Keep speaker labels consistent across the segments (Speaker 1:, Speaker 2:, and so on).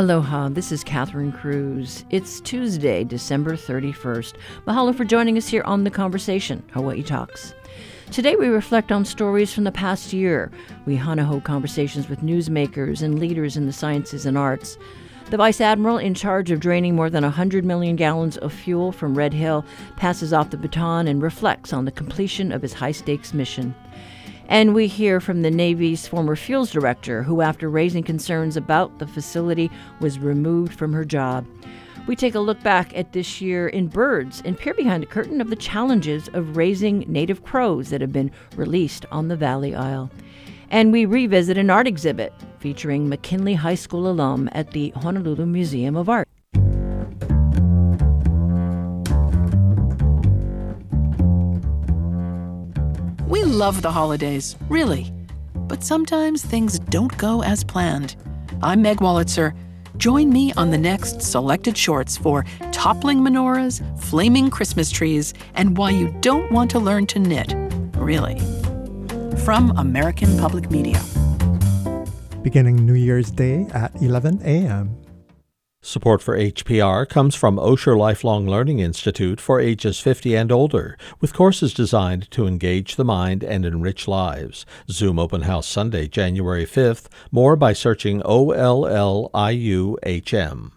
Speaker 1: Aloha, this is Catherine Cruz. It's Tuesday, December 31st. Mahalo for joining us here on The Conversation, Hawaii Talks. Today we reflect on stories from the past year. We hana-ho conversations with newsmakers and leaders in the sciences and arts. The Vice Admiral in charge of draining more than 100 million gallons of fuel from Red Hill passes off the baton and reflects on the completion of his high-stakes mission. And we hear from the Navy's former fuels director, who after raising concerns about the facility was removed from her job. We take a look back at this year in birds and peer behind the curtain of the challenges of raising native crows that have been released on the Valley Isle. And we revisit an art exhibit featuring McKinley High School alum at the Honolulu Museum of Art.
Speaker 2: We love the holidays, really. But sometimes things don't go as planned. I'm Meg Wolitzer. Join me on the next Selected Shorts for toppling menorahs, flaming Christmas trees, and why you don't want to learn to knit, really. From American Public Media.
Speaker 3: Beginning New Year's Day at 11 a.m.
Speaker 4: Support for HPR comes from Osher Lifelong Learning Institute for ages 50 and older, with courses designed to engage the mind and enrich lives. Zoom Open House Sunday, January 5th. More by searching OLLIUHM.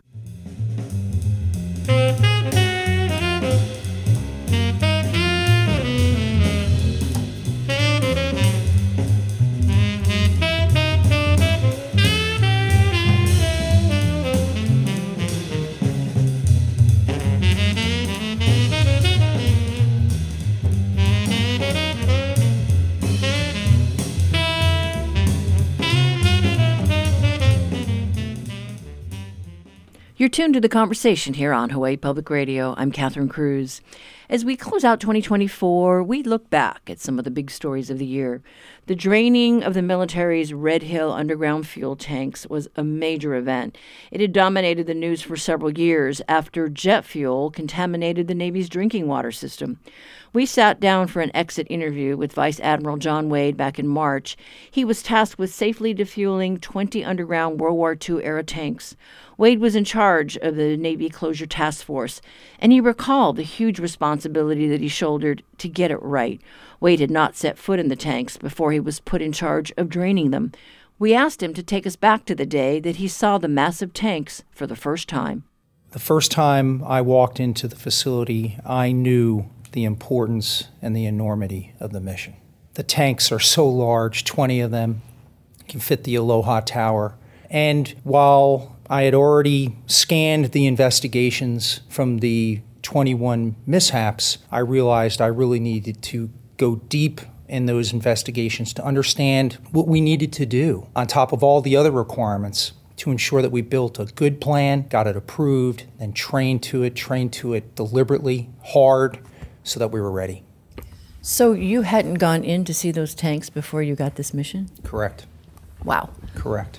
Speaker 1: You're tuned to The Conversation here on Hawaii Public Radio. I'm Catherine Cruz. As we close out 2024, we look back at some of the big stories of the year. The draining of the military's Red Hill underground fuel tanks was a major event. It had dominated the news for several years after jet fuel contaminated the Navy's drinking water system. We sat down for an exit interview with Vice Admiral John Wade back in March. He was tasked with safely defueling 20 underground World War II-era tanks. Wade was in charge of the Navy Closure Task Force, and he recalled the huge responsibility that he shouldered to get it right. Wade had not set foot in the tanks before he was put in charge of draining them. We asked him to take us back to the day that he saw the massive tanks for the first time.
Speaker 5: The first time I walked into the facility, I knew the importance and the enormity of the mission. The tanks are so large, 20 of them can fit the Aloha Tower. And while I had already scanned the investigations from the 21 mishaps, I realized I really needed to go deep in those investigations to understand what we needed to do on top of all the other requirements to ensure that we built a good plan, got it approved, and trained to it deliberately, hard, so that we were ready.
Speaker 1: So you hadn't gone in to see those tanks before you got this mission?
Speaker 5: Correct.
Speaker 1: Wow.
Speaker 5: Correct.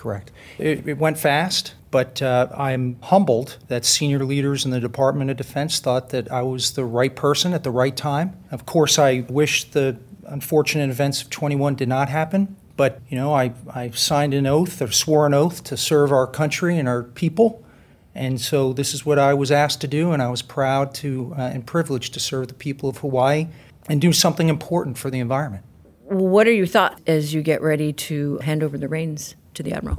Speaker 5: It went fast, but I'm humbled that senior leaders in the Department of Defense thought that I was the right person at the right time. Of course, I wish the unfortunate events of 21 did not happen, but I signed an oath or swore an oath to serve our country and our people. And so this is what I was asked to do, and I was proud to and privileged to serve the people of Hawaii and do something important for the environment.
Speaker 1: What are your thoughts as you get ready to hand over the reins to the Admiral?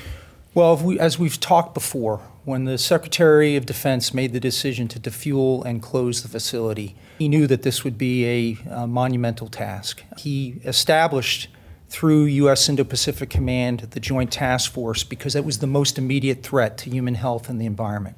Speaker 5: Well, as we've talked before, when the Secretary of Defense made the decision to defuel and close the facility, he knew that this would be a monumental task. He established through U.S. Indo-Pacific Command the Joint Task Force because that was the most immediate threat to human health and the environment.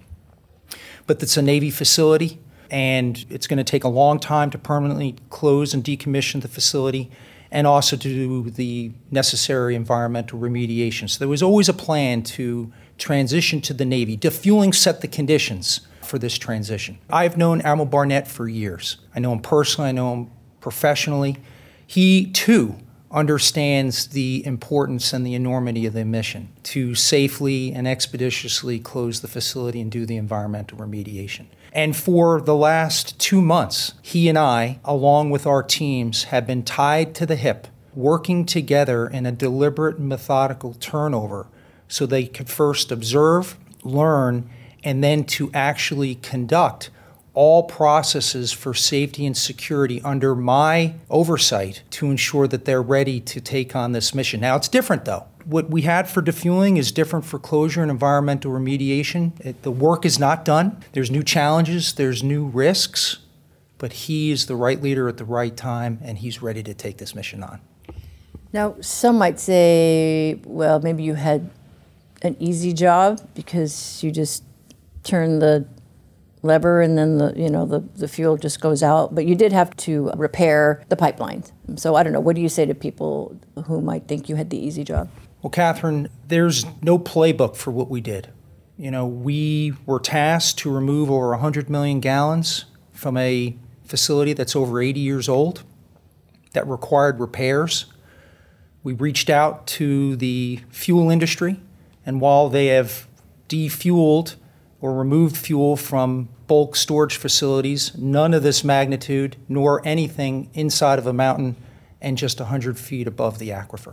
Speaker 5: But it's a Navy facility, and it's going to take a long time to permanently close and decommission the facility, and also to do the necessary environmental remediation. So there was always a plan to transition to the Navy. Defueling set the conditions for this transition. I've known Admiral Barnett for years. I know him personally, I know him professionally. He, too, understands the importance and the enormity of the mission to safely and expeditiously close the facility and do the environmental remediation. And for the last 2 months, he and I, along with our teams, have been tied to the hip, working together in a deliberate, methodical turnover so they could first observe, learn, and then to actually conduct all processes for safety and security under my oversight to ensure that they're ready to take on this mission. Now, it's different, though. What we had for defueling is different for closure and environmental remediation. The work is not done. There's new challenges, there's new risks, but he is the right leader at the right time, and he's ready to take this mission on.
Speaker 1: Now, some might say, well, maybe you had an easy job because you just turn the lever and then the fuel just goes out. But you did have to repair the pipelines. So I don't know. What do you say to people who might think you had the easy job?
Speaker 5: Well, Catherine, there's no playbook for what we did. We were tasked to remove over 100 million gallons from a facility that's over 80 years old that required repairs. We reached out to the fuel industry, and while they have defueled or removed fuel from bulk storage facilities, none of this magnitude, nor anything inside of a mountain and just 100 feet above the aquifer.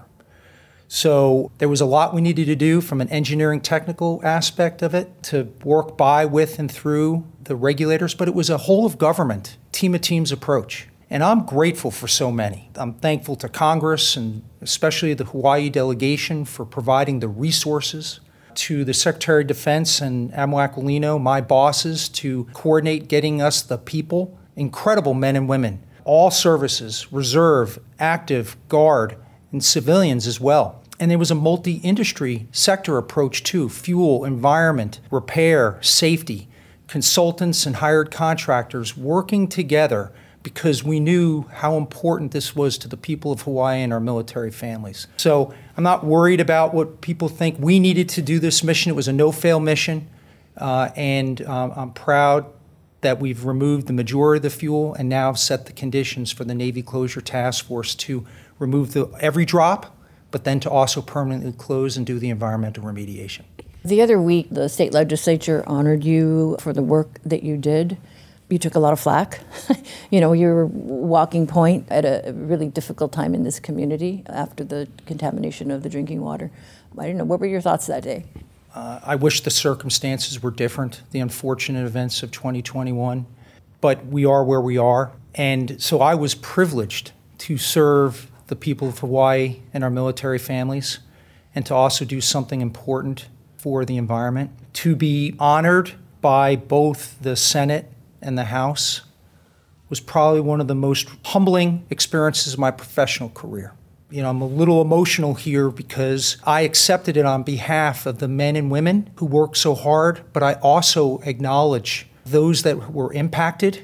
Speaker 5: So there was a lot we needed to do from an engineering technical aspect of it to work by, with, and through the regulators, but it was a whole of government, team of teams approach. And I'm grateful for so many. I'm thankful to Congress and especially the Hawaii delegation for providing the resources, to the Secretary of Defense and Admiral Aquilino, my bosses, to coordinate getting us the people, incredible men and women, all services, reserve, active, guard, and civilians as well. And there was a multi-industry sector approach too: fuel, environment, repair, safety, consultants and hired contractors working together because we knew how important this was to the people of Hawaii and our military families. So I'm not worried about what people think. We needed to do this mission. It was a no-fail mission, and I'm proud that we've removed the majority of the fuel and now set the conditions for the Navy Closure Task Force to remove every drop, but then to also permanently close and do the environmental remediation.
Speaker 1: The other week, the state legislature honored you for the work that you did. You took a lot of flack. You were walking point at a really difficult time in this community after the contamination of the drinking water. I don't know, what were your thoughts that day?
Speaker 5: I wish the circumstances were different, the unfortunate events of 2021, but we are where we are. And so I was privileged to serve the people of Hawaii and our military families, and to also do something important for the environment. To be honored by both the Senate and the House was probably one of the most humbling experiences of my professional career. I'm a little emotional here because I accepted it on behalf of the men and women who work so hard, but I also acknowledge those that were impacted.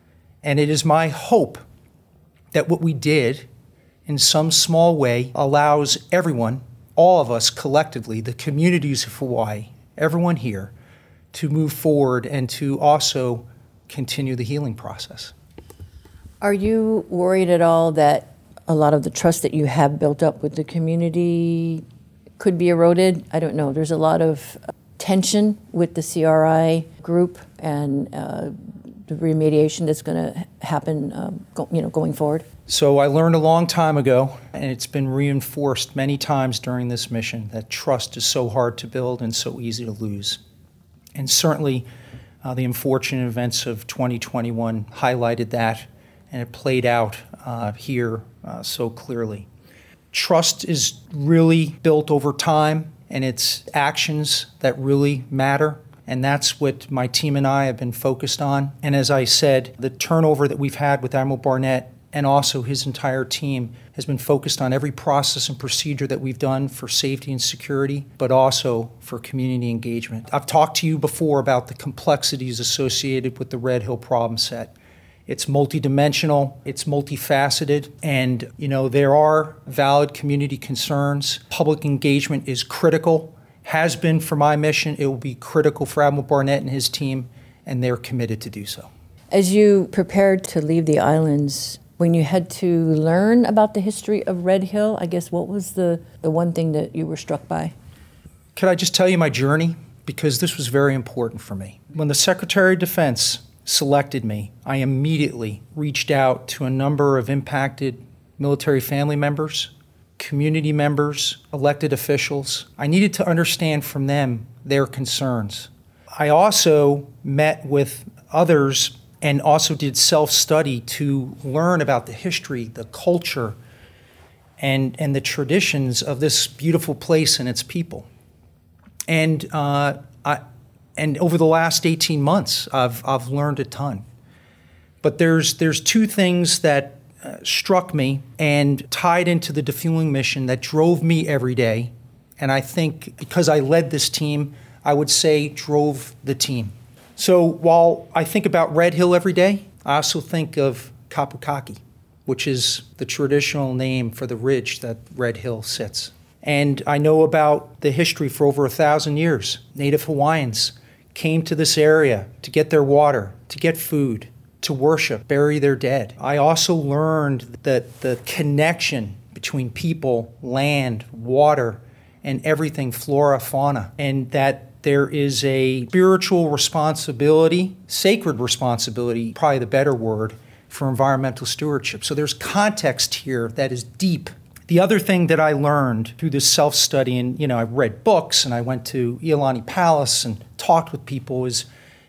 Speaker 5: And it is my hope that what we did in some small way allows everyone, all of us collectively, the communities of Hawaii, everyone here, to move forward and to also continue the healing process.
Speaker 1: Are you worried at all that a lot of the trust that you have built up with the community could be eroded? I don't know. There's a lot of tension with the CRI group and the remediation that's going to happen going forward.
Speaker 5: So I learned a long time ago, and it's been reinforced many times during this mission, that trust is so hard to build and so easy to lose. And certainly the unfortunate events of 2021 highlighted that, and it played out here so clearly. Trust is really built over time, and it's actions that really matter. And that's what my team and I have been focused on. And as I said, the turnover that we've had with Admiral Barnett and also his entire team has been focused on every process and procedure that we've done for safety and security, but also for community engagement. I've talked to you before about the complexities associated with the Red Hill problem set. It's multidimensional, it's multifaceted, and there are valid community concerns. Public engagement is critical, has been for my mission. It will be critical for Admiral Barnett and his team, and they're committed to do so.
Speaker 1: As you prepared to leave the islands, when you had to learn about the history of Red Hill, I guess what was the one thing that you were struck by?
Speaker 5: Could I just tell you my journey? Because this was very important for me. When the Secretary of Defense selected me, I immediately reached out to a number of impacted military family members, community members, elected officials. I needed to understand from them their concerns. I also met with others and also did self-study to learn about the history, the culture, and the traditions of this beautiful place and its people. And over the last 18 months, I've learned a ton. But there's two things that struck me and tied into the defueling mission that drove me every day. And I think because I led this team, I would say drove the team. So while I think about Red Hill every day, I also think of Kapukaki, which is the traditional name for the ridge that Red Hill sits. And I know about the history for over 1,000 years. Native Hawaiians came to this area to get their water, to get food, to worship, bury their dead. I also learned that the connection between people, land, water, and everything, flora, fauna, and that there is a spiritual responsibility, sacred responsibility, probably the better word, for environmental stewardship. So there's context here that is deep. The other thing that I learned through this self-study, and I read books and I went to Iolani Palace and talked with people, is,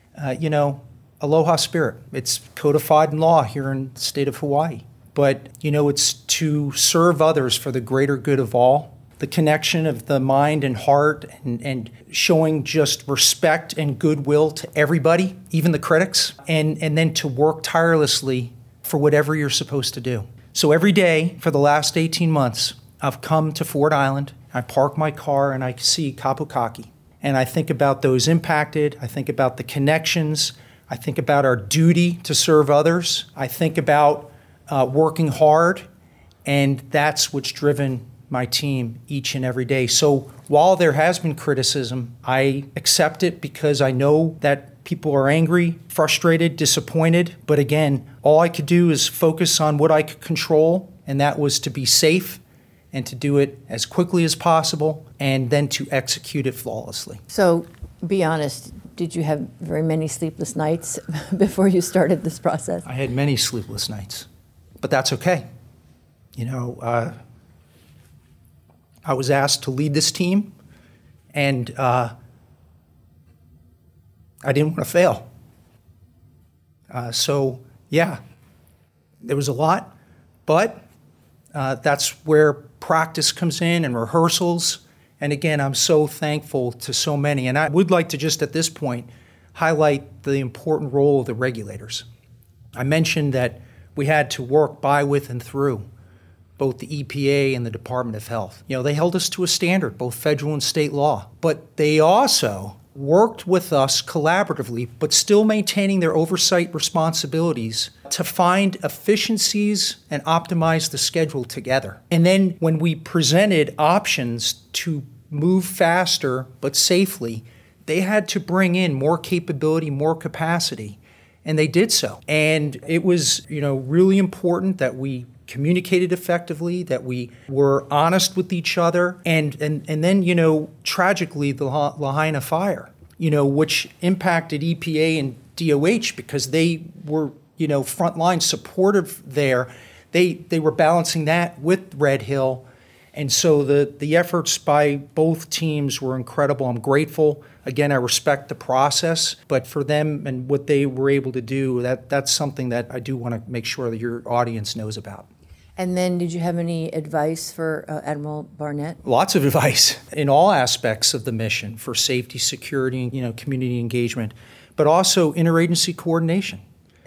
Speaker 5: aloha spirit. It's codified in law here in the state of Hawaii. But, it's to serve others for the greater good of all. The connection of the mind and heart and showing just respect and goodwill to everybody, even the critics, and then to work tirelessly for whatever you're supposed to do. So every day for the last 18 months, I've come to Ford Island, I park my car, and I see Kapukaki. And I think about those impacted, I think about the connections, I think about our duty to serve others, I think about working hard, and that's what's driven my team each and every day. So while there has been criticism, I accept it because I know that people are angry, frustrated, disappointed. But again, all I could do is focus on what I could control, and that was to be safe and to do it as quickly as possible and then to execute it flawlessly.
Speaker 1: So be honest, did you have very many sleepless nights before you started this process?
Speaker 5: I had many sleepless nights, but that's okay. I was asked to lead this team, and I didn't want to fail. There was a lot, but that's where practice comes in and rehearsals. And again, I'm so thankful to so many. And I would like to just at this point highlight the important role of the regulators. I mentioned that we had to work by, with, and through both the EPA and the Department of Health. They held us to a standard, both federal and state law, but they also worked with us collaboratively, but still maintaining their oversight responsibilities to find efficiencies and optimize the schedule together. And then when we presented options to move faster but safely, they had to bring in more capability, more capacity, and they did so. And it was, really important that we communicated effectively, that we were honest with each other, and then, tragically, the Lahaina fire, which impacted EPA and DOH because they were, frontline supportive there. They were balancing that with Red Hill. And so the efforts by both teams were incredible. I'm grateful. Again, I respect the process, but for them and what they were able to do, that's something that I do want to make sure that your audience knows about.
Speaker 1: And then did you have any advice for Admiral Barnett?
Speaker 5: Lots of advice in all aspects of the mission for safety, security, community engagement, but also interagency coordination.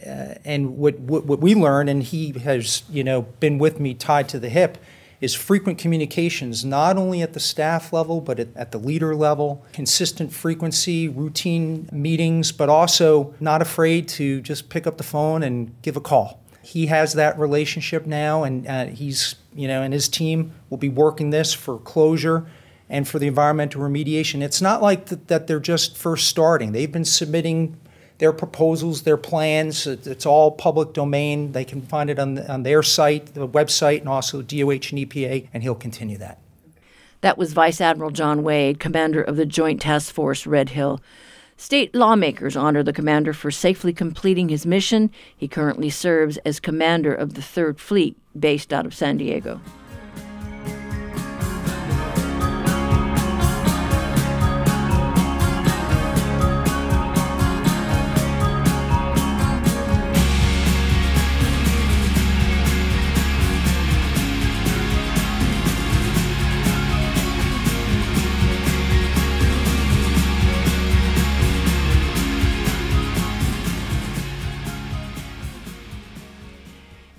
Speaker 5: And what we learned, and he has, been with me tied to the hip, is frequent communications, not only at the staff level, but at the leader level, consistent frequency, routine meetings, but also not afraid to just pick up the phone and give a call. He has that relationship now, and he's, and his team will be working this for closure and for the environmental remediation. It's not like that they're just first starting. They've been submitting their proposals, their plans. It's all public domain. They can find it on their site, the website, and also DOH and EPA, and he'll continue that.
Speaker 1: That was Vice Admiral John Wade, commander of the Joint Task Force Red Hill. State lawmakers honor the commander for safely completing his mission. He currently serves as commander of the 3rd Fleet, based out of San Diego.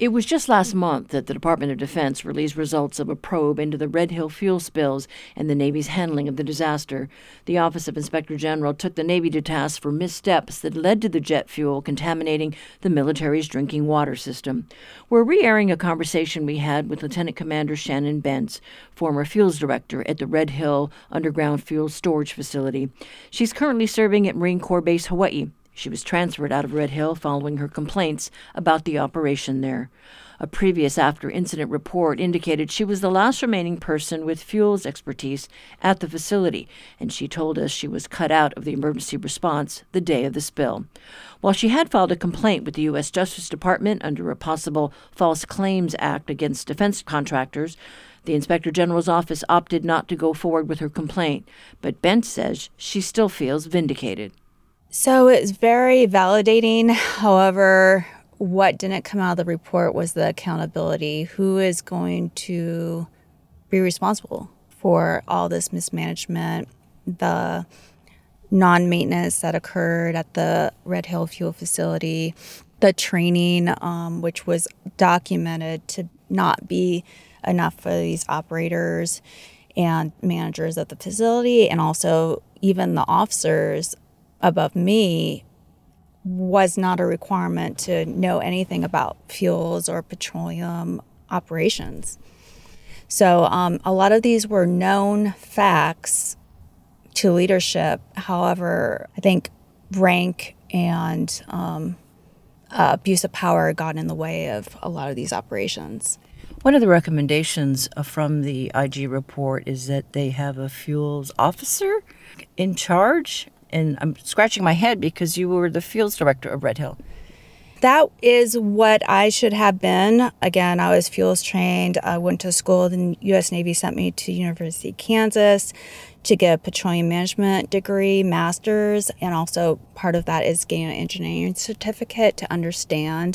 Speaker 1: It was just last month that the Department of Defense released results of a probe into the Red Hill fuel spills and the Navy's handling of the disaster. The Office of Inspector General took the Navy to task for missteps that led to the jet fuel contaminating the military's drinking water system. We're re-airing a conversation we had with Lieutenant Commander Shannon Bentz, former fuels director at the Red Hill Underground Fuel Storage Facility. She's currently serving at Marine Corps Base Hawaii. She was transferred out of Red Hill following her complaints about the operation there. A previous after-incident report indicated she was the last remaining person with fuels expertise at the facility, and she told us she was cut out of the emergency response the day of the spill. While she had filed a complaint with the U.S. Justice Department under a possible False Claims Act against defense contractors, the Inspector General's office opted not to go forward with her complaint, but Bentz says she still feels vindicated.
Speaker 6: So it's very validating. However, what didn't come out of the report was the accountability. Who is going to be responsible for all this mismanagement, the non-maintenance that occurred at the Red Hill fuel facility, the training, which was documented to not be enough for these operators and managers at the facility, and also even the officers above me was not a requirement to know anything about fuels or petroleum operations. So a lot of these were known facts to leadership. However, I think rank and abuse of power got in the way of a lot of these operations.
Speaker 1: One of the recommendations from the IG report is that they have a fuels officer in charge. And I'm scratching my head because you were the fuels director of Red Hill.
Speaker 6: That is what I should have been. Again, I was fuels trained. I went to school. The U.S. Navy sent me to University of Kansas to get a petroleum management degree, master's, and also part of that is getting an engineering certificate to understand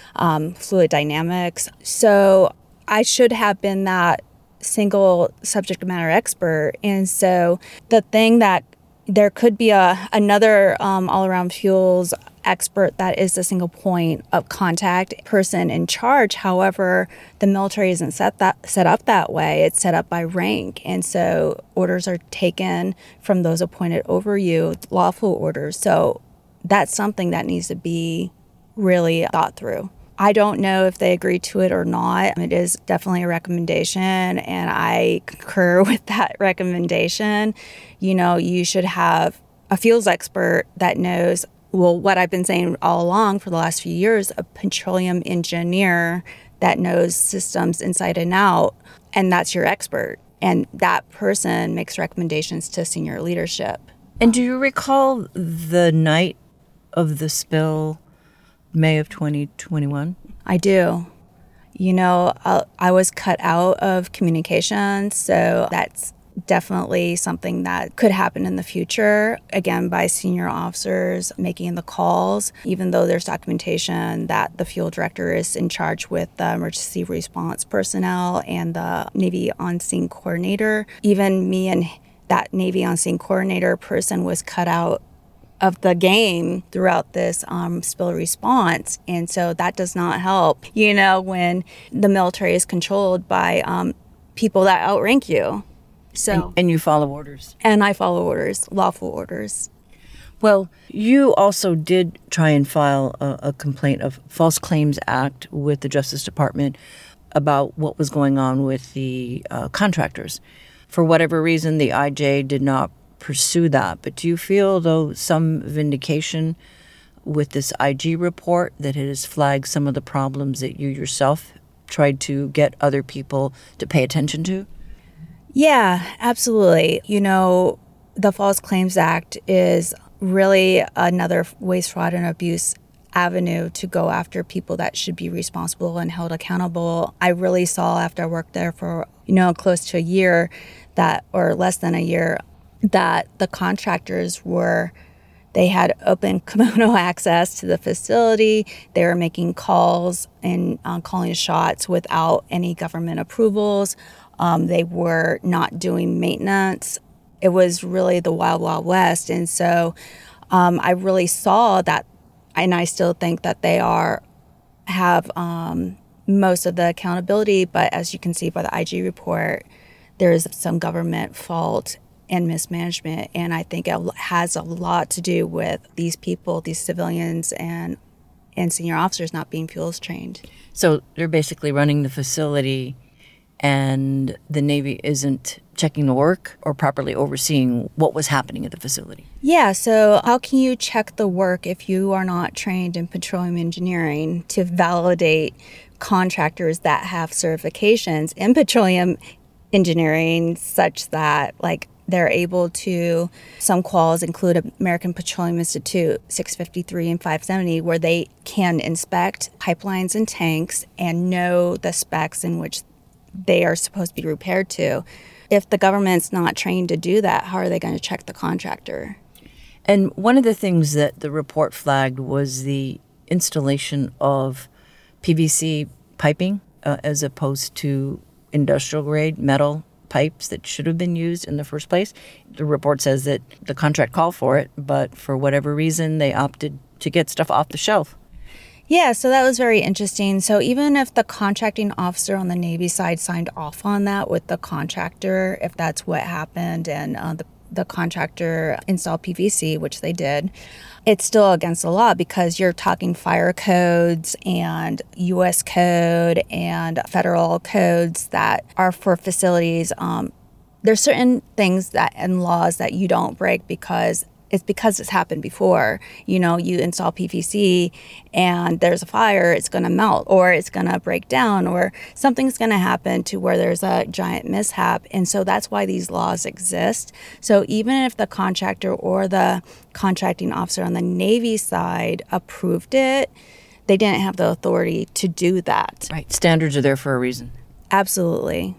Speaker 6: fluid dynamics. So I should have been that single subject matter expert. And so the thing that there could be another all-around fuels expert that is the single point of contact person in charge. However, the military isn't set up that way. It's set up by rank. And so orders are taken from those appointed over you, lawful orders. So that's something that needs to be really thought through. I don't know if they agree to it or not. It is definitely a recommendation, and I concur with that recommendation. You know, you should have a fuels expert that knows, well, what I've been saying all along for the last few years, a petroleum engineer that knows systems inside and out, and that's your expert. And that person makes recommendations to senior leadership.
Speaker 1: And do you recall the night of the spill, May of 2021?
Speaker 6: I do. You know, I was cut out of communication, so that's definitely something that could happen in the future, again, by senior officers making the calls, even though there's documentation that the fuel director is in charge with the emergency response personnel and the Navy on-scene coordinator. Even me and that Navy on-scene coordinator person was cut out of the game throughout this spill response. And so that does not help, you know, when the military is controlled by people that outrank you. So
Speaker 1: and you follow orders.
Speaker 6: And I follow orders, lawful orders.
Speaker 1: Well, you also did try and file a complaint of False Claims Act with the Justice Department about what was going on with the contractors. For whatever reason, the IJ did not pursue that. But do you feel, though, some vindication with this IG report that it has flagged some of the problems that you yourself tried to get other people to pay attention to?
Speaker 6: Yeah, absolutely. You know, the False Claims Act is really another waste, fraud, and abuse avenue to go after people that should be responsible and held accountable. I really saw after I worked there for, you know, close to a year that, or less than a year, that the contractors they had open kimono access to the facility. They were making calls and calling shots without any government approvals. They were not doing maintenance. It was really the wild, wild west. And so I really saw that, and I still think that they have most of the accountability, but as you can see by the IG report, there's some government fault and mismanagement, and I think it has a lot to do with these people, these civilians and senior officers not being fuels trained.
Speaker 1: So they're basically running the facility and the Navy isn't checking the work or properly overseeing what was happening at the facility.
Speaker 6: Yeah, so how can you check the work if you are not trained in petroleum engineering to validate contractors that have certifications in petroleum engineering such that, like, they're able to, some quals include American Petroleum Institute 653 and 570, where they can inspect pipelines and tanks and know the specs in which they are supposed to be repaired to. If the government's not trained to do that, how are they going to check the contractor?
Speaker 1: And one of the things that the report flagged was the installation of PVC piping as opposed to industrial grade metal pipes that should have been used in the first place. The report says that the contract called for it, but for whatever reason, they opted to get stuff off the shelf.
Speaker 6: Yeah, so that was very interesting. So even if the contracting officer on the Navy side signed off on that with the contractor, if that's what happened, and the contractor installed PVC, which they did, it's still against the law because you're talking fire codes and U.S. code and federal codes that are for facilities. There's certain things that and laws that you don't break because it's happened before. You know, you install PVC and there's a fire, it's going to melt or it's going to break down or something's going to happen to where there's a giant mishap. And so that's why these laws exist. So even if the contractor or the contracting officer on the Navy side approved it, they didn't have the authority to do that.
Speaker 1: Right. Standards are there for a reason.
Speaker 6: Absolutely.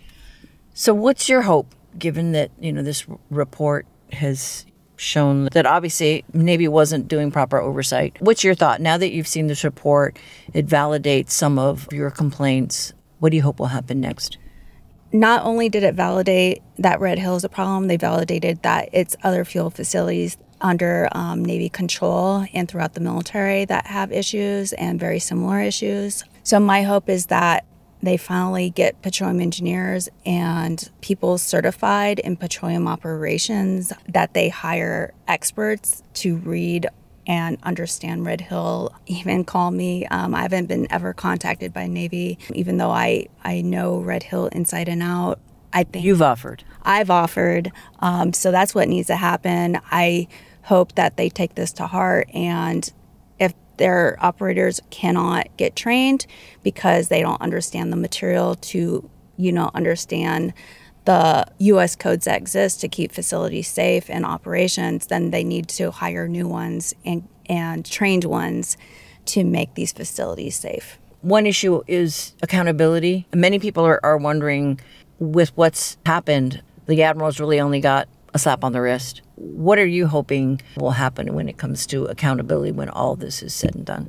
Speaker 1: So what's your hope, given that, this report has shown that obviously Navy wasn't doing proper oversight? What's your thought? Now that you've seen this report, it validates some of your complaints. What do you hope will happen next?
Speaker 6: Not only did it validate that Red Hill is a problem, they validated that it's other fuel facilities under Navy control and throughout the military that have issues and very similar issues. So my hope is that they finally get petroleum engineers and people certified in petroleum operations, that they hire experts to read and understand Red Hill. Even call me. I haven't been ever contacted by Navy, even though I know Red Hill inside and out. I think
Speaker 1: You've offered.
Speaker 6: I've offered. So that's what needs to happen. I hope that they take this to heart, and if their operators cannot get trained because they don't understand the material to, understand the U.S. codes that exist to keep facilities safe and operations, then they need to hire new ones and trained ones to make these facilities safe.
Speaker 1: One issue is accountability. Many people are wondering, with what's happened, the admirals really only got a slap on the wrist. What are you hoping will happen when it comes to accountability when all this is said and done?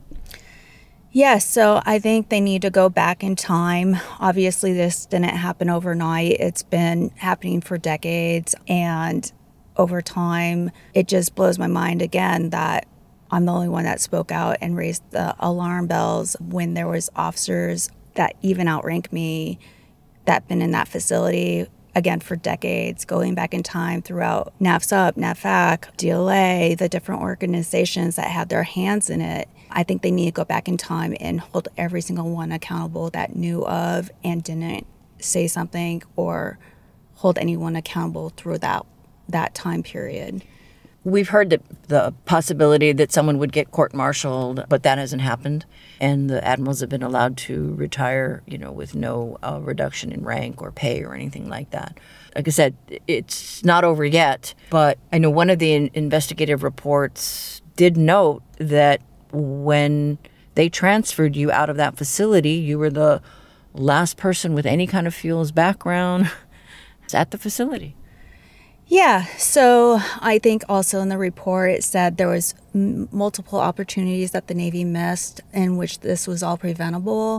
Speaker 6: Yes, so I think they need to go back in time. Obviously, this didn't happen overnight. It's been happening for decades, and over time, it just blows my mind again that I'm the only one that spoke out and raised the alarm bells when there was officers that even outrank me that been in that facility, again, for decades, going back in time throughout NAVSUP, NAVFAC, DLA, the different organizations that had their hands in it. I think they need to go back in time and hold every single one accountable that knew of and didn't say something or hold anyone accountable through that time period.
Speaker 1: We've heard that the possibility that someone would get court-martialed, but that hasn't happened. And the admirals have been allowed to retire, with no reduction in rank or pay or anything like that. Like I said, it's not over yet, but I know one of the investigative reports did note that when they transferred you out of that facility, you were the last person with any kind of fuels background at the facility.
Speaker 6: Yeah, so I think also in the report it said there was multiple opportunities that the Navy missed in which this was all preventable.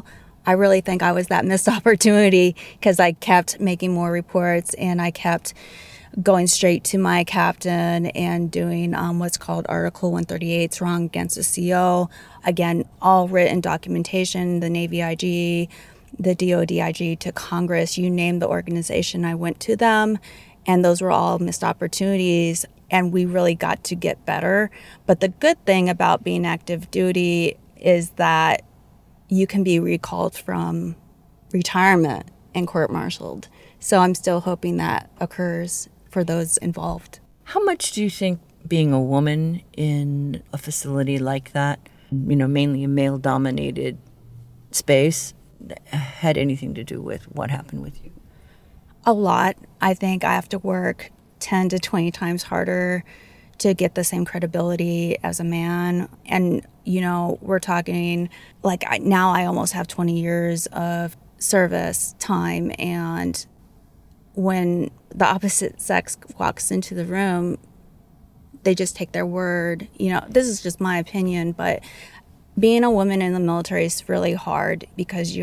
Speaker 6: I really think I was that missed opportunity because I kept making more reports and I kept going straight to my captain and doing what's called Article 138's wrong against the CO. Again, all written documentation, the Navy IG, the DOD IG to Congress, you name the organization, I went to them. And those were all missed opportunities. And we really got to get better. But the good thing about being active duty is that you can be recalled from retirement and court-martialed. So I'm still hoping that occurs for those involved.
Speaker 1: How much do you think being a woman in a facility like that, mainly a male-dominated space, had anything to do with what happened with you?
Speaker 6: A lot. I think I have to work 10 to 20 times harder to get the same credibility as a man. And, we're talking now I almost have 20 years of service time. And when the opposite sex walks into the room, they just take their word. This is just my opinion, but being a woman in the military is really hard because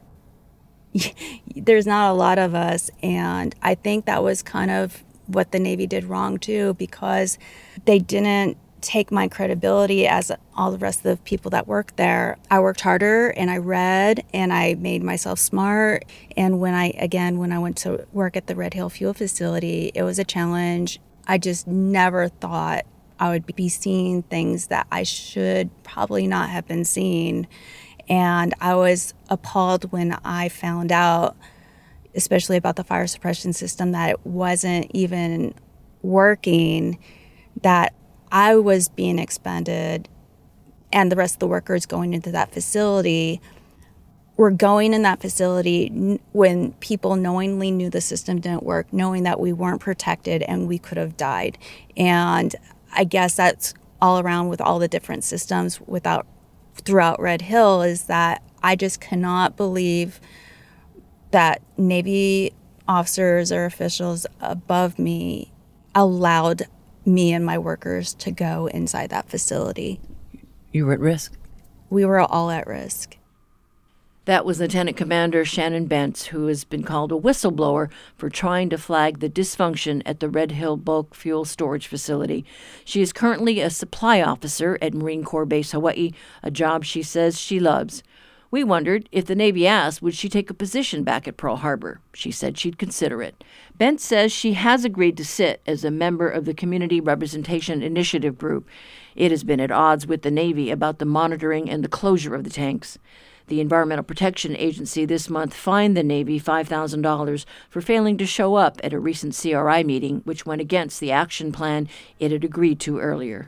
Speaker 6: there's not a lot of us. And I think that was kind of what the Navy did wrong too, because they didn't take my credibility as all the rest of the people that worked there. I worked harder and I read and I made myself smart. And when I went to work at the Red Hill Fuel Facility, it was a challenge. I just never thought I would be seeing things that I should probably not have been seeing. And I was appalled when I found out, especially about the fire suppression system, that it wasn't even working, that I was being expended and the rest of the workers going into that facility were going in that facility when people knowingly knew the system didn't work, knowing that we weren't protected and we could have died. And I guess that's all around with all the different systems throughout Red Hill, is that I just cannot believe that Navy officers or officials above me allowed me and my workers to go inside that facility.
Speaker 1: You were at risk.
Speaker 6: We were all at risk.
Speaker 1: That was Lieutenant Commander Shannon Bentz, who has been called a whistleblower for trying to flag the dysfunction at the Red Hill Bulk Fuel Storage Facility. She is currently a supply officer at Marine Corps Base Hawaii, a job she says she loves. We wondered if the Navy asked, would she take a position back at Pearl Harbor. She said she'd consider it. Bentz says she has agreed to sit as a member of the Community Representation Initiative group. It has been at odds with the Navy about the monitoring and the closure of the tanks. The Environmental Protection Agency this month fined the Navy $5,000 for failing to show up at a recent CRI meeting, which went against the action plan it had agreed to earlier.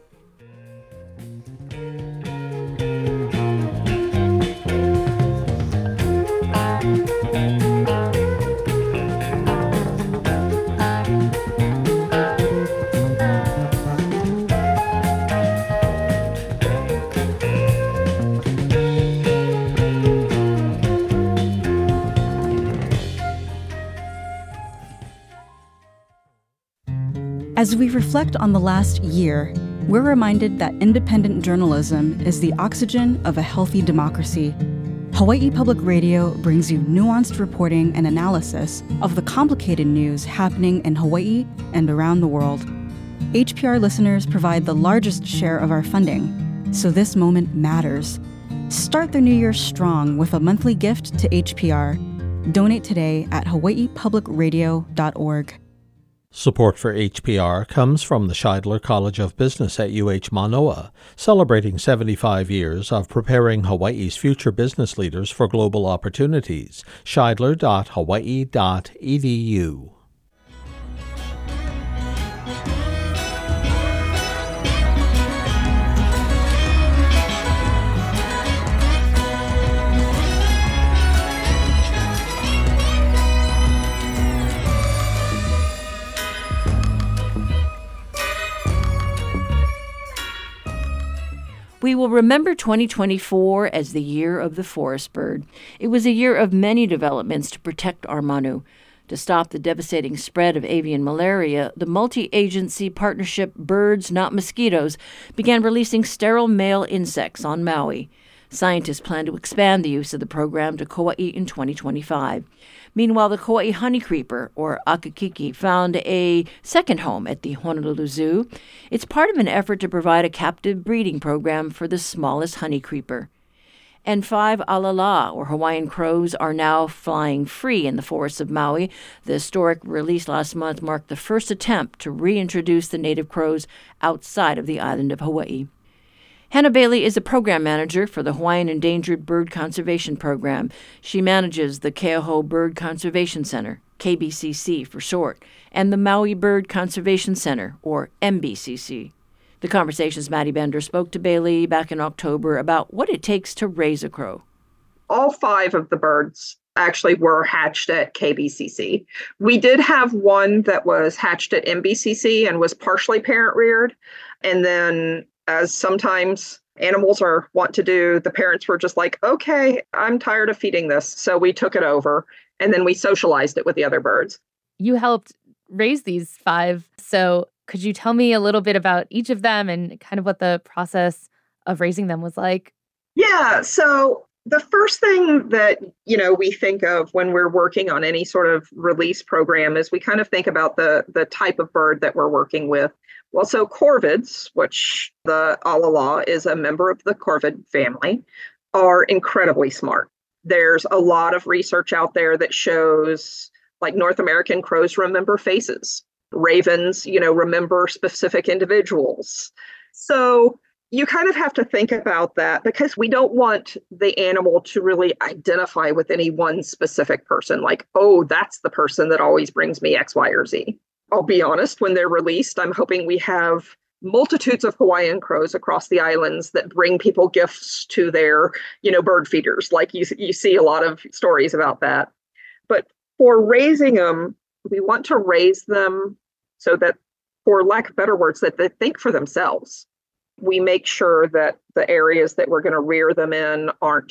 Speaker 7: As we reflect on the last year, we're reminded that independent journalism is the oxygen of a healthy democracy. Hawaii Public Radio brings you nuanced reporting and analysis of the complicated news happening in Hawaii and around the world. HPR listeners provide the largest share of our funding, so this moment matters. Start the new year strong with a monthly gift to HPR. Donate today at hawaiipublicradio.org.
Speaker 4: Support for HPR comes from the Scheidler College of Business at UH Manoa, celebrating 75 years of preparing Hawaii's future business leaders for global opportunities. Scheidler.hawaii.edu.
Speaker 1: We will remember 2024 as the year of the forest bird. It was a year of many developments to protect our manu. To stop the devastating spread of avian malaria, the multi-agency partnership Birds Not Mosquitoes began releasing sterile male insects on Maui. Scientists plan to expand the use of the program to Kauai in 2025. Meanwhile, the Kauai honeycreeper, or Akakiki, found a second home at the Honolulu Zoo. It's part of an effort to provide a captive breeding program for the smallest honeycreeper. And 5 alala, or Hawaiian crows, are now flying free in the forests of Maui. The historic release last month marked the first attempt to reintroduce the native crows outside of the island of Hawaii. Hannah Bailey is a program manager for the Hawaiian Endangered Bird Conservation Program. She manages the Keauhou Bird Conservation Center, KBCC for short, and the Maui Bird Conservation Center, or MBCC. The Conversation's Maddie Bender spoke to Bailey back in October about what it takes to raise a crow.
Speaker 8: All 5 of the birds actually were hatched at KBCC. We did have one that was hatched at MBCC and was partially parent reared. And then, as sometimes animals want to do, the parents were just like, okay, I'm tired of feeding this. So we took it over and then we socialized it with the other birds.
Speaker 9: You helped raise these 5. So could you tell me a little bit about each of them and kind of what the process of raising them was like?
Speaker 8: Yeah. So the first thing that, we think of when we're working on any sort of release program is we kind of think about the type of bird that we're working with. Well, so corvids, which the alala is a member of the corvid family, are incredibly smart. There's a lot of research out there that shows, like, North American crows remember faces. Ravens, remember specific individuals. So you kind of have to think about that because we don't want the animal to really identify with any one specific person, like, oh, that's the person that always brings me X, Y, or Z. I'll be honest, when they're released, I'm hoping we have multitudes of Hawaiian crows across the islands that bring people gifts to their, bird feeders. Like you see a lot of stories about that. But for raising them, we want to raise them so that, for lack of better words, that they think for themselves. We make sure that the areas that we're going to rear them in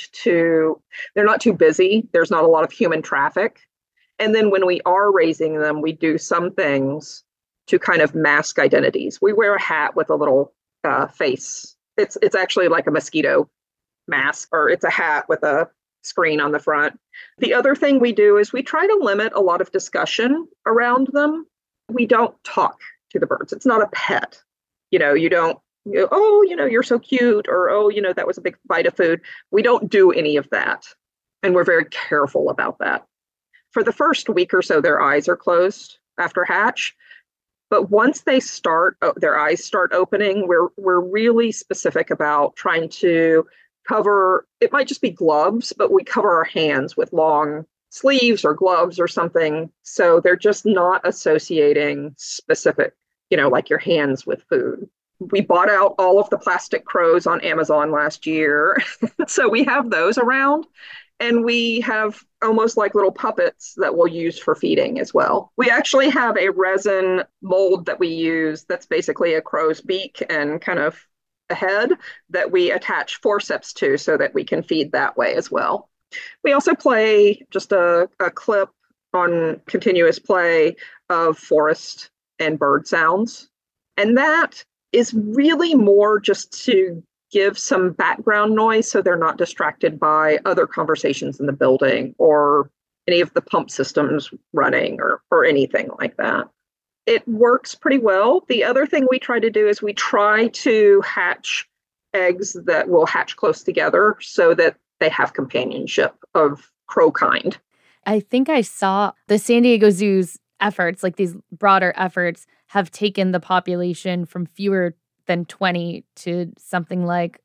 Speaker 8: they're not too busy. There's not a lot of human traffic. And then when we are raising them, we do some things to kind of mask identities. We wear a hat with a little face. It's actually like a mosquito mask, or it's a hat with a screen on the front. The other thing we do is we try to limit a lot of discussion around them. We don't talk to the birds. It's not a pet. You don't, you're so cute, or, that was a big bite of food. We don't do any of that. And we're very careful about that. For the first week or so, their eyes are closed after hatch. But once their eyes start opening, we're really specific about trying to cover, it might just be gloves, but we cover our hands with long sleeves or gloves or something. So they're just not associating specific, like your hands with food. We bought out all of the plastic crows on Amazon last year. So we have those around. And we have almost like little puppets that we'll use for feeding as well. We actually have a resin mold that we use that's basically a crow's beak and kind of a head that we attach forceps to so that we can feed that way as well. We also play just a clip on continuous play of forest and bird sounds. And that is really more just to give some background noise so they're not distracted by other conversations in the building or any of the pump systems running or anything like that. It works pretty well. The other thing we try to do is we try to hatch eggs that will hatch close together so that they have companionship of crow kind.
Speaker 9: I think I saw the San Diego Zoo's efforts, like these broader efforts, have taken the population from fewer than 20 to something like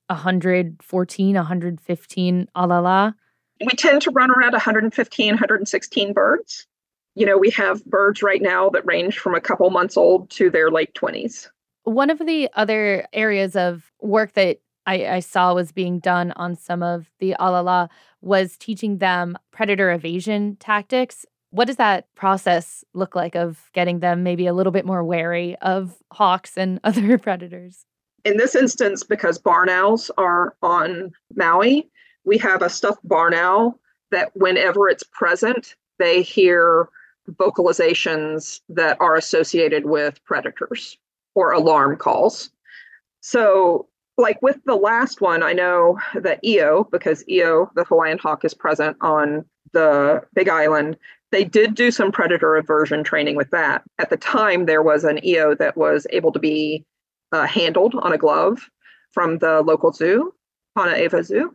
Speaker 9: 114, 115 alala.
Speaker 8: We tend to run around 115, 116 birds. We have birds right now that range from a couple months old to their late 20s.
Speaker 9: One of the other areas of work that I saw was being done on some of the alala was teaching them predator evasion tactics. What does that process look like of getting them maybe a little bit more wary of hawks and other predators?
Speaker 8: In this instance, because barn owls are on Maui, we have a stuffed barn owl that whenever it's present, they hear vocalizations that are associated with predators or alarm calls. So like with the last one, I know that EO, because EO, the Hawaiian hawk, is present on the Big Island. They did do some predator aversion training with that. At the time, there was an EO that was able to be handled on a glove from the local zoo, Hanaewa Zoo,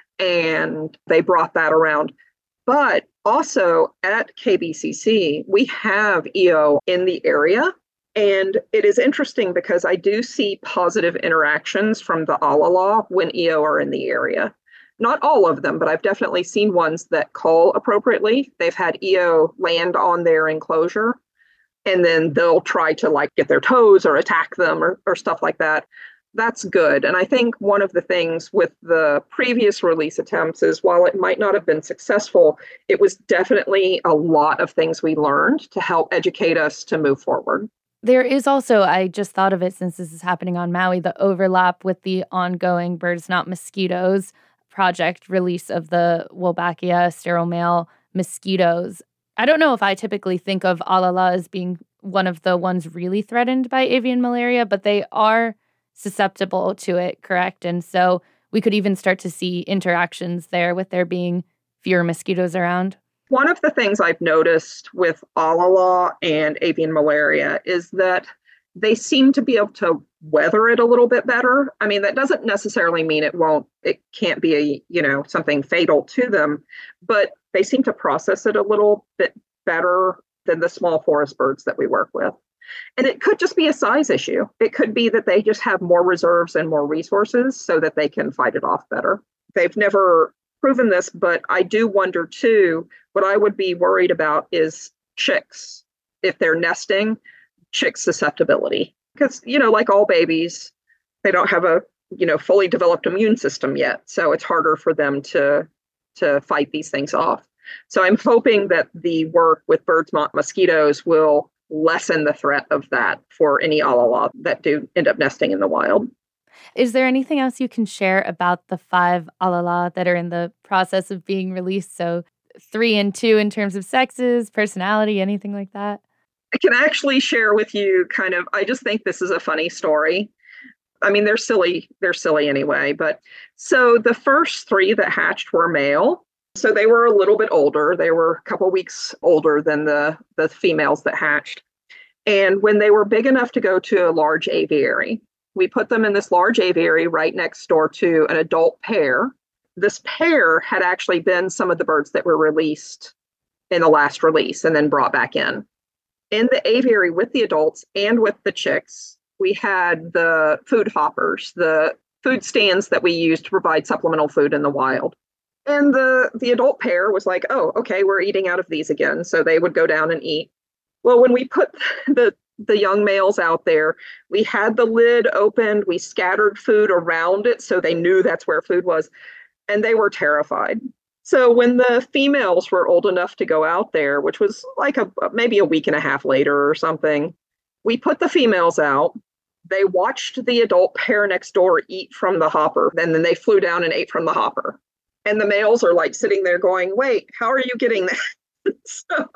Speaker 8: and they brought that around. But also at KBCC, we have EO in the area. And it is interesting because I do see positive interactions from the alala when EO are in the area. Not all of them, but I've definitely seen ones that call appropriately. They've had EO land on their enclosure, and then they'll try to like get their toes or attack them or stuff like that. That's good. And I think one of the things with the previous release attempts is while it might not have been successful, it was definitely a lot of things we learned to help educate us to move forward.
Speaker 9: There is also, I just thought of it since this is happening on Maui, the overlap with the ongoing Birds Not Mosquitoes project release of the Wolbachia sterile male mosquitoes. I don't know if I typically think of alala as being one of the ones really threatened by avian malaria, but they are susceptible to it, correct? And so we could even start to see interactions there with there being fewer mosquitoes around.
Speaker 8: One of the things I've noticed with alala and avian malaria is that they seem to be able to weather it a little bit better. I mean, that doesn't necessarily mean it can't be something fatal to them, but they seem to process it a little bit better than the small forest birds that we work with. And it could just be a size issue. It could be that they just have more reserves and more resources so that they can fight it off better. They've never proven this, but I do wonder too, what I would be worried about is chicks. If they're nesting, chick susceptibility. Because, like all babies, they don't have a, fully developed immune system yet. So it's harder for them to fight these things off. So I'm hoping that the work with Birds Not Mosquitoes will lessen the threat of that for any alala that do end up nesting in the wild.
Speaker 9: Is there anything else you can share about the 5 alala that are in the process of being released? So 3 and 2 in terms of sexes, personality, anything like that?
Speaker 8: I can actually share with you I just think this is a funny story. I mean, they're silly anyway. But so the first 3 that hatched were male. So they were a little bit older. They were a couple weeks older than the females that hatched. And when they were big enough to go to a large aviary, we put them in this large aviary right next door to an adult pair. This pair had actually been some of the birds that were released in the last release and then brought back in. In the aviary with the adults and with the chicks, we had the food hoppers, the food stands that we use to provide supplemental food in the wild. And the adult pair was like, oh, okay, we're eating out of these again. So they would go down and eat. Well, when we put the young males out there, we had the lid opened, we scattered food around it so they knew that's where food was, and they were terrified. So when the females were old enough to go out there, which was like maybe a week and a half later or something, we put the females out. They watched the adult pair next door eat from the hopper, and then they flew down and ate from the hopper. And the males are like sitting there going, wait, how are you getting that? So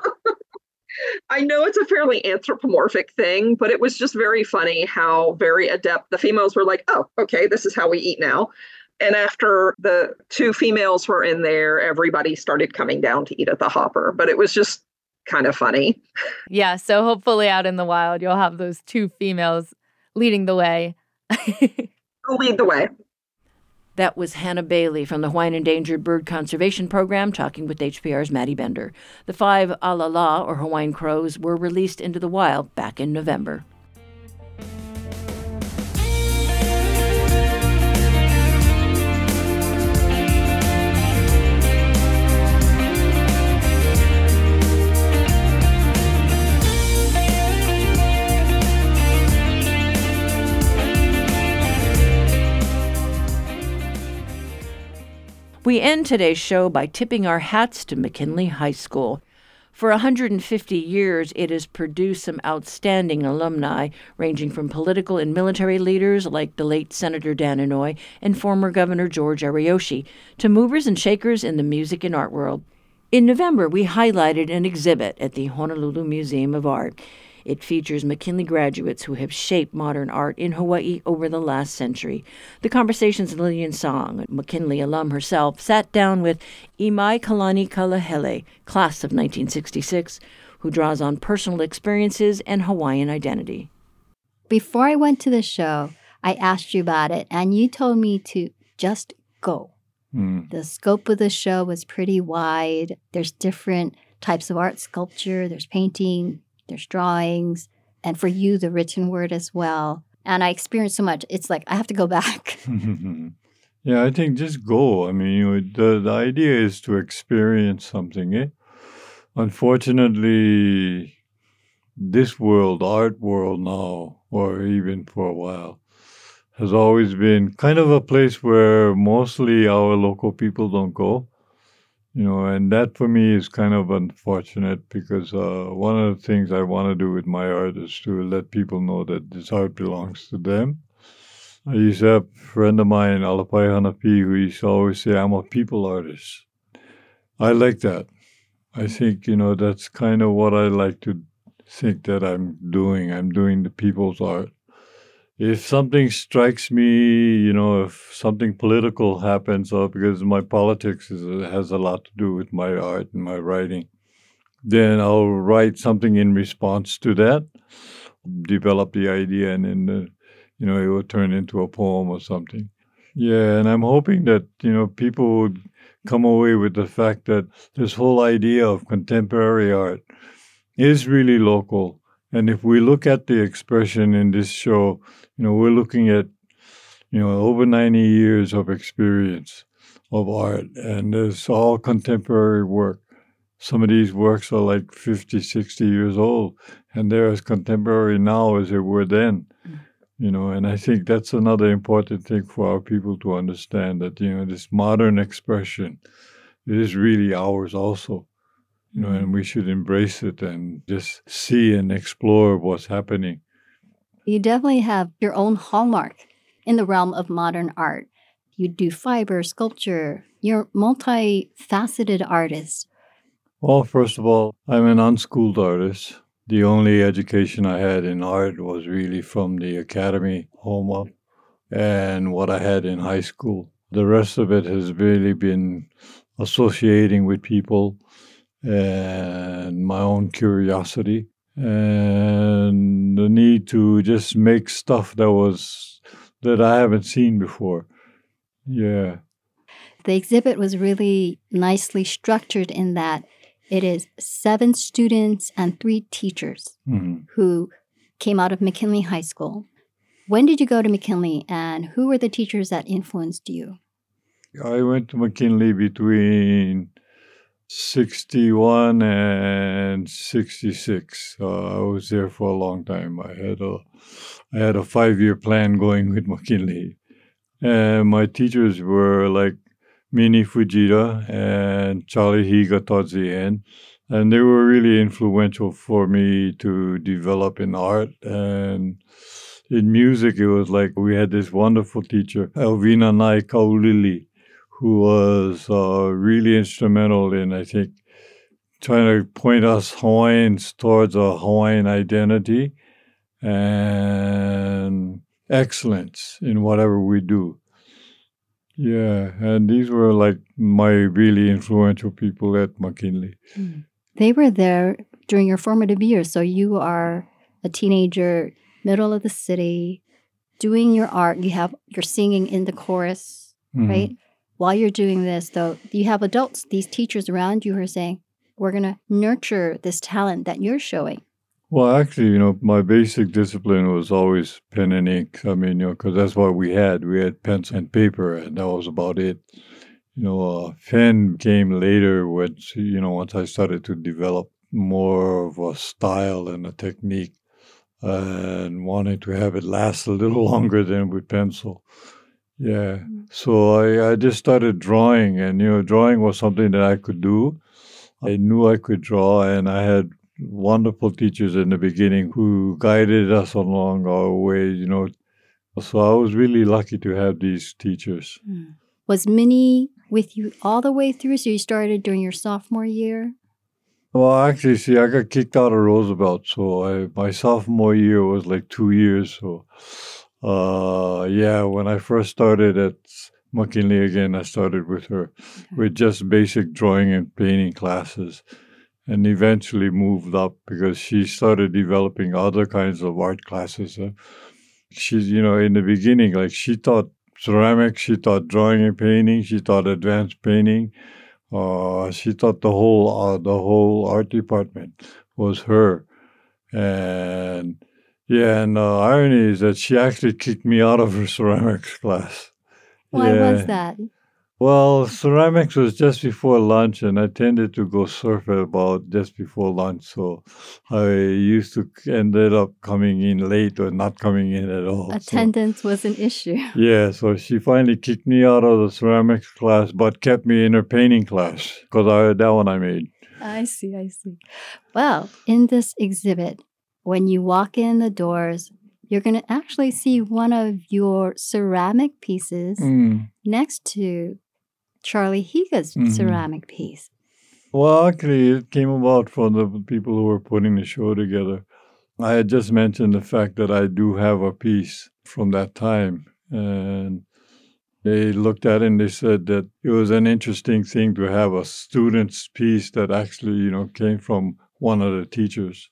Speaker 8: I know it's a fairly anthropomorphic thing, but it was just very funny how very adept the females were like, oh, okay, this is how we eat now. And after the 2 females were in there, everybody started coming down to eat at the hopper. But it was just kind of funny.
Speaker 9: Yeah, so hopefully out in the wild, you'll have those 2 females leading the way.
Speaker 8: Lead the way.
Speaker 1: That was Hannah Bailey from the Hawaiian Endangered Bird Conservation Program talking with HPR's Maddie Bender. The 5 alala, or Hawaiian crows, were released into the wild back in November. We end today's show by tipping our hats to McKinley High School. For 150 years, it has produced some outstanding alumni, ranging from political and military leaders like the late Senator Dan Inouye and former Governor George Ariyoshi, to movers and shakers in the music and art world. In November, we highlighted an exhibit at the Honolulu Museum of Art. It features McKinley graduates who have shaped modern art in Hawaii over the last century. The Conversation's Lillian Song, a McKinley alum herself, sat down with Imai Kalani Kalahele, class of 1966, who draws on personal experiences and Hawaiian identity.
Speaker 10: Before I went to the show, I asked you about it, and you told me to just go. The scope of the show was pretty wide. There's different types of art, sculpture, there's painting, there's drawings, and for you, the written word as well. And I experienced so much. It's like, I have to go back.
Speaker 11: Yeah, I think just go. I mean, the idea is to experience something. Unfortunately, this world, art world now, or even for a while, has always been kind of a place where mostly our local people don't go. And that for me is kind of unfortunate because one of the things I want to do with my art is to let people know that this art belongs to them. I used to have a friend of mine, Alapai Hanapi, who used to always say, I'm a people artist. I like that. I think, that's kind of what I like to think that I'm doing. I'm doing the people's art. If something strikes me, if something political happens, or because my politics has a lot to do with my art and my writing, then I'll write something in response to that, develop the idea, and then, it will turn into a poem or something. Yeah, and I'm hoping that, people would come away with the fact that this whole idea of contemporary art is really local. And if we look at the expression in this show, we're looking at, over 90 years of experience of art, and it's all contemporary work. Some of these works are like 50, 60 years old, and they're as contemporary now as they were then. And I think that's another important thing for our people to understand, that, this modern expression is really ours also. And we should embrace it and just see and explore what's happening.
Speaker 10: You definitely have your own hallmark in the realm of modern art. You do fiber, sculpture. You're a multifaceted artist.
Speaker 11: Well, first of all, I'm an unschooled artist. The only education I had in art was really from the academy, home up, and what I had in high school. The rest of it has really been associating with people and my own curiosity and the need to just make stuff that I haven't seen before. Yeah.
Speaker 10: The exhibit was really nicely structured in that it is 7 students and 3 teachers who came out of McKinley High School. When did you go to McKinley, and who were the teachers that influenced you?
Speaker 11: I went to McKinley between 61 and 66. I was there for a long time. I had a 5-year plan going with McKinley. And my teachers were like Mini Fujita and Charlie Higa towards the end. And they were really influential for me to develop in art. And in music, it was like we had this wonderful teacher, Elvina Nai Kaulili, who was really instrumental in, I think, trying to point us Hawaiians towards a Hawaiian identity and excellence in whatever we do. Yeah, and these were like my really influential people at McKinley.
Speaker 10: They were there during your formative years, so you are a teenager, middle of the city, doing your art. You're singing in the chorus, right? While you're doing this, though, you have adults, these teachers around you who are saying, we're going to nurture this talent that you're showing.
Speaker 11: Well, actually, my basic discipline was always pen and ink. I mean, because that's what we had. We had pens and paper, and that was about it. Pen came later once I started to develop more of a style and a technique and wanted to have it last a little longer than with pencil. Yeah. So I just started drawing, and, drawing was something that I could do. I knew I could draw, and I had wonderful teachers in the beginning who guided us along our way, So I was really lucky to have these teachers.
Speaker 10: Was Minnie with you all the way through? So you started during your sophomore year?
Speaker 11: Well, actually, see, I got kicked out of Roosevelt, so my sophomore year was like 2 years. So, yeah, when I first started at McKinley again, I started with her with just basic drawing and painting classes, and eventually moved up because she started developing other kinds of art classes. She's, in the beginning, like she taught ceramics, she taught drawing and painting, she taught advanced painting. She taught the whole art department was her, and yeah. And the irony is that she actually kicked me out of her ceramics class.
Speaker 10: Why
Speaker 11: Yeah.
Speaker 10: was that?
Speaker 11: Well, ceramics was just before lunch, and I tended to go surf at about just before lunch. So I used to ended up coming in late or not coming in at all.
Speaker 10: Attendance was an issue.
Speaker 11: Yeah, so she finally kicked me out of the ceramics class, but kept me in her painting class because that one I made.
Speaker 10: I see. Well, in this exhibit, when you walk in the doors, you're going to actually see one of your ceramic pieces next to Charlie Higa's ceramic piece.
Speaker 11: Well, actually, it came about from the people who were putting the show together. I had just mentioned the fact that I do have a piece from that time, and they looked at it and they said that it was an interesting thing to have a student's piece that actually, came from one of the teachers.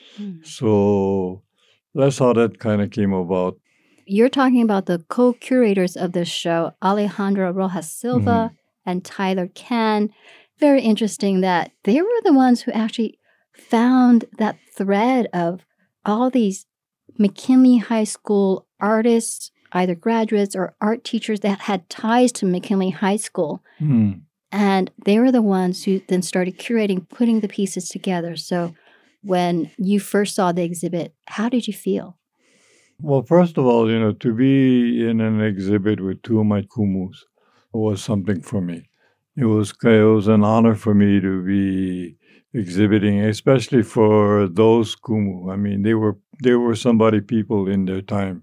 Speaker 11: So that's how that kind of came about.
Speaker 10: You're talking about the co-curators of this show, Alejandro Rojas Silva and Tyler Can. Very interesting that they were the ones who actually found that thread of all these McKinley High School artists, either graduates or art teachers that had ties to McKinley High School. And they were the ones who then started curating, putting the pieces together. So when you first saw the exhibit, how did you feel?
Speaker 11: Well, first of all, to be in an exhibit with two of my kumus was something for me. It was an honor for me to be exhibiting, especially for those kumu. I mean, they were somebody people in their time,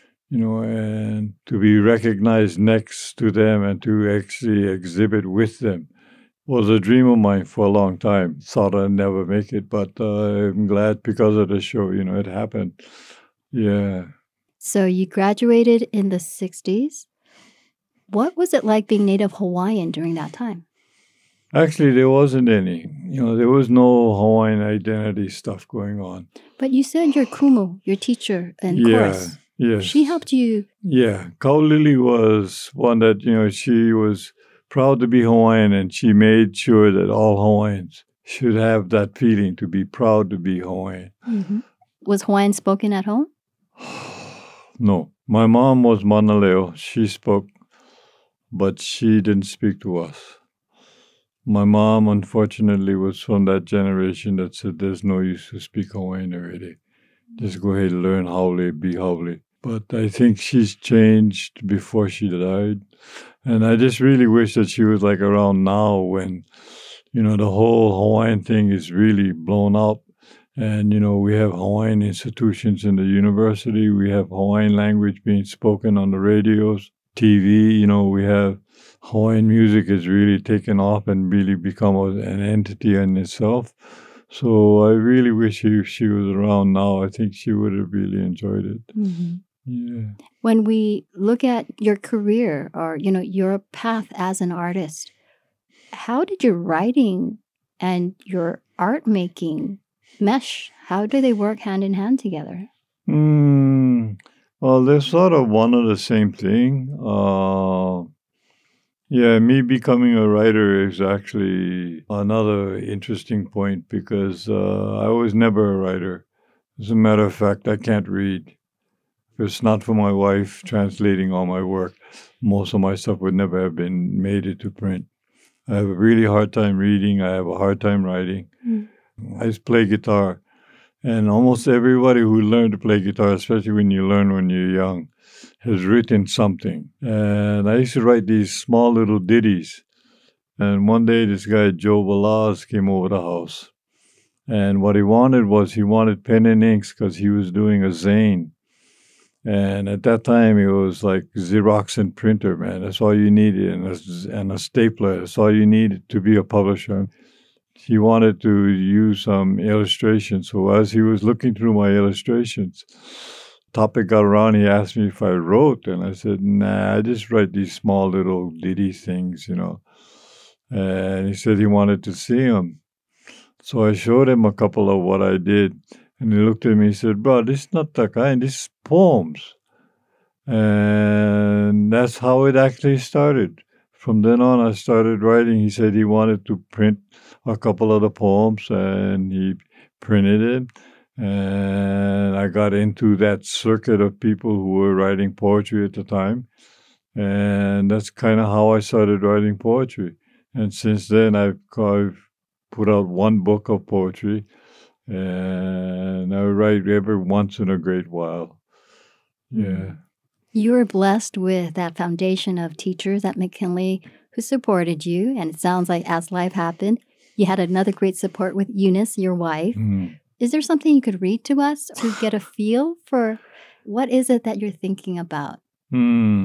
Speaker 11: and to be recognized next to them and to actually exhibit with them was a dream of mine for a long time. Thought I'd never make it, but I'm glad because of the show, it happened. Yeah.
Speaker 10: So you graduated in the 60s. What was it like being Native Hawaiian during that time?
Speaker 11: Actually, there wasn't any. There was no Hawaiian identity stuff going on.
Speaker 10: But you said your kumu, your teacher in chorus.
Speaker 11: Yes.
Speaker 10: She helped you.
Speaker 11: Yeah. Kaulili was one that, she was proud to be Hawaiian, and she made sure that all Hawaiians should have that feeling to be proud to be Hawaiian.
Speaker 10: Was Hawaiian spoken at home?
Speaker 11: No. My mom was Manaleo. She spoke, but she didn't speak to us. My mom, unfortunately, was from that generation that said there's no use to speak Hawaiian already. Just go ahead and learn haole, be haole. But I think she's changed before she died. And I just really wish that she was like around now when, the whole Hawaiian thing is really blown up. And, we have Hawaiian institutions in the university. We have Hawaiian language being spoken on the radios, TV. We have Hawaiian music has really taken off and really become an entity in itself. So I really wish if she was around now, I think she would have really enjoyed it. Yeah.
Speaker 10: When we look at your career or, your path as an artist, how did your writing and your art making mesh? How do they work hand in hand together?
Speaker 11: Well, they're sort of one and the same thing. Me becoming a writer is actually another interesting point because I was never a writer. As a matter of fact, I can't read. If it's not for my wife translating all my work, most of my stuff would never have been made it to print. I have a really hard time reading. I have a hard time writing. I just play guitar. And almost everybody who learned to play guitar, especially when you learn when you're young, has written something. And I used to write these small little ditties. And one day this guy, Joe Velaz, came over the house. And what he wanted pen and inks because he was doing a zine. And at that time, it was like Xerox and printer, man. That's all you needed. And a stapler. That's all you needed to be a publisher. he wanted to use some illustrations. So as he was looking through my illustrations, topic got around, he asked me if I wrote, and I said, nah, I just write these small little ditty things, And he said he wanted to see them. So I showed him a couple of what I did, and he looked at me and said, bro, this is not the kind, this is poems. And that's how it actually started. From then on, I started writing. He said he wanted to print a couple of the poems, and he printed it. And I got into that circuit of people who were writing poetry at the time. And that's kind of how I started writing poetry. And since then, I've put out one book of poetry. And I write every once in a great while. Yeah.
Speaker 10: You were blessed with that foundation of teachers at McKinley who supported you. And it sounds like as life happened, you had another great support with Eunice, your wife.
Speaker 11: Mm.
Speaker 10: Is there something you could read to us to get a feel for what is it that you're thinking about?
Speaker 11: Let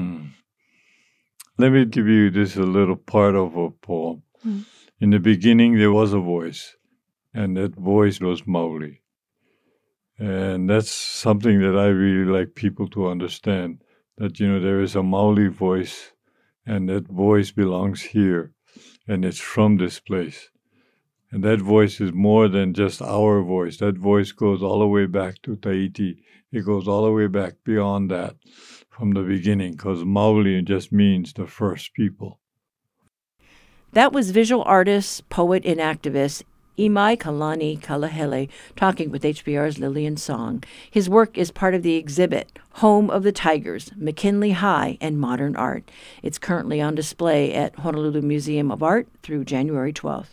Speaker 11: me give you just a little part of a poem. In the beginning, there was a voice, and that voice was Maoli. And that's something that I really like people to understand, that, there is a Maoli voice, and that voice belongs here, and it's from this place. And that voice is more than just our voice. That voice goes all the way back to Tahiti. It goes all the way back beyond that from the beginning, because Maoli just means the first people.
Speaker 1: That was visual artist, poet, and activist Imai Kalani Kalahele talking with HPR's Lillian Song. His work is part of the exhibit, Home of the Tigers, McKinley High and Modern Art. It's currently on display at Honolulu Museum of Art through January 12th.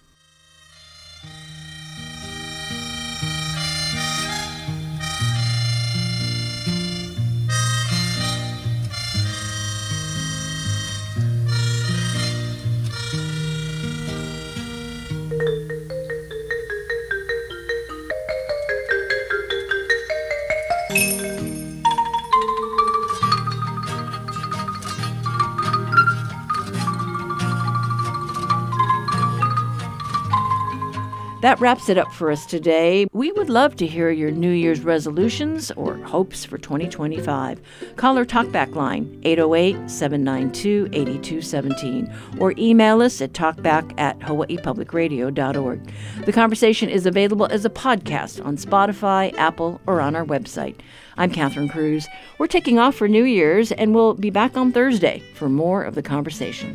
Speaker 1: That wraps it up for us today. We would love to hear your New Year's resolutions or hopes for 2025. Call our talkback line, 808-792-8217, or email us at talkback@hawaiipublicradio.org. The conversation is available as a podcast on Spotify, Apple, or on our website. I'm Catherine Cruz. We're taking off for New Year's, and we'll be back on Thursday for more of the conversation.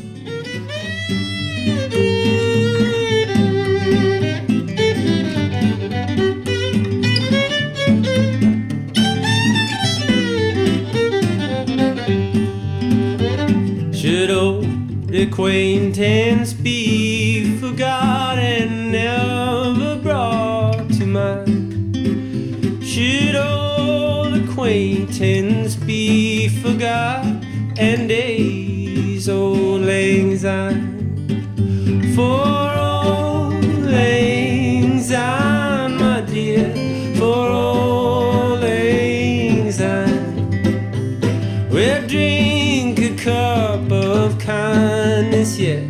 Speaker 12: Should old acquaintance be forgotten, never brought to mind? Should old acquaintance be forgot, and days old lang syne? For old lang syne, my dear, for old lang syne. We'll drink a cup of kindness, yeah,